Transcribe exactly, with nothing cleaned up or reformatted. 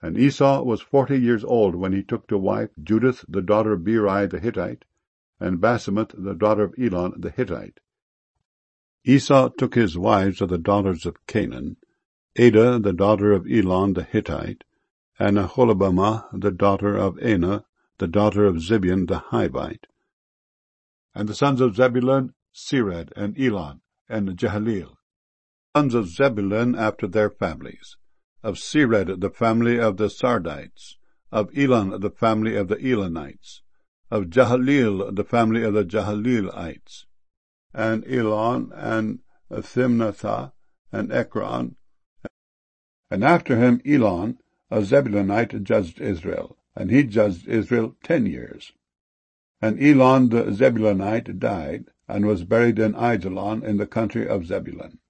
And Esau was forty years old when he took to wife Judith the daughter of Beeri the Hittite, and Basemath the daughter of Elon the Hittite. Esau took his wives of the daughters of Canaan, Adah the daughter of Elon the Hittite, and Aholibamah the daughter of Anah, the daughter of Zibeon the Hivite. And the sons of Zebulun, Sered, and Elon, and Jehaleel. Sons of Zebulun after their families. Of Sered the family of the Sardites. Of Elon the family of the Elonites. Of Jehaleel the family of the Jahaleelites. And Elon, and Thimnathah, and Ekron. And after him Elon, a Zebulunite, judged Israel, and he judged Israel ten years. And Elon the Zebulunite died, and was buried in Aijalon in the country of Zebulun.